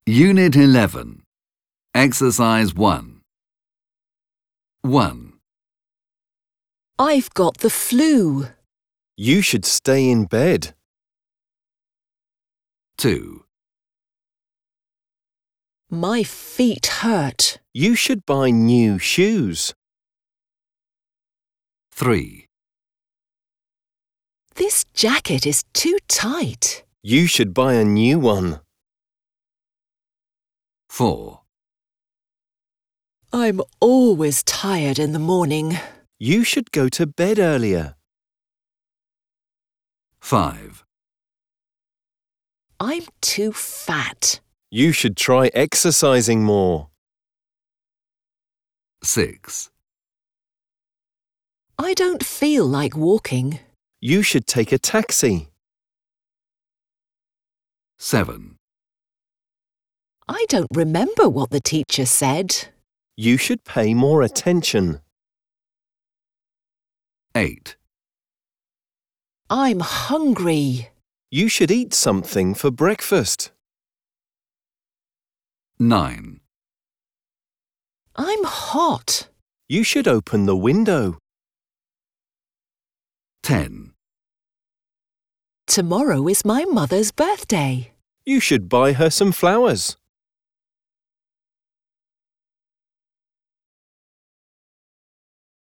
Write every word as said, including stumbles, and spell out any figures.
Unit eleven. Exercise one. one. I've got the flu. You should stay in bed. two. My feet hurt. You should buy new shoes. three. This jacket is too tight. You should buy a new one. four. I'm always tired in the morning. You should go to bed earlier. five. I'm too fat. You should try exercising more. six. I don't feel like walking. You should take a taxi. seven. I don't remember what the teacher said. You should pay more attention. eight. I'm hungry. You should eat something for breakfast. nine. I'm hot. You should open the window. ten. Tomorrow is my mother's birthday. You should buy her some flowers.